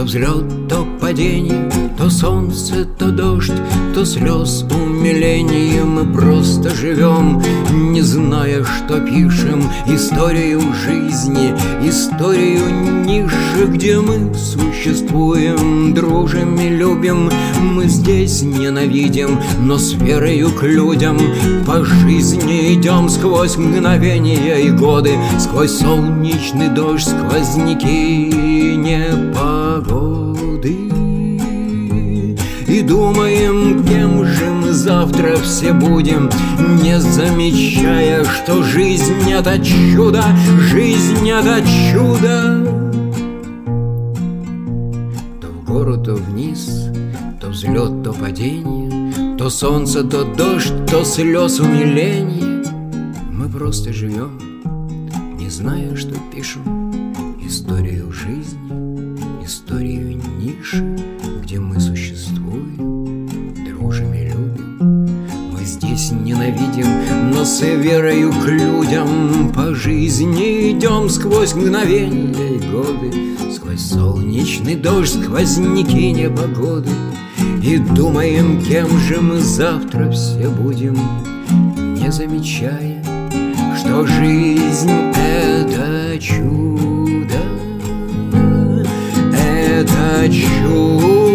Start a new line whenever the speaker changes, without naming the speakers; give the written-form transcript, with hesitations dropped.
взлет, то падение, то солнце, то дождь, то слез умиления. Мы просто живем, не зная, что пишем. Историю жизни, историю ниши, где мы существуем, дружим и любим. Мы здесь ненавидим, но с верою к людям по жизни идем сквозь мгновения и годы, сквозь солнечный дождь, сквозняки непогоды. И думаем, кем же мы завтра все будем, не замечая, что жизнь — это чудо, жизнь — это чудо. То в гору, то вниз, то взлет, то падение, то солнце, то дождь, то слез умиления. Мы просто живем, не зная, что пишем. Историю жизни, историю ниши, где мы существуем, дружим и любим. Мы здесь ненавидим, но с верою к людям по жизни идем сквозь мгновения и годы, сквозь солнечный дождь, сквозняки непогоды. И думаем, кем же мы завтра все будем, не замечая, что жизнь — это чудо, это чудо.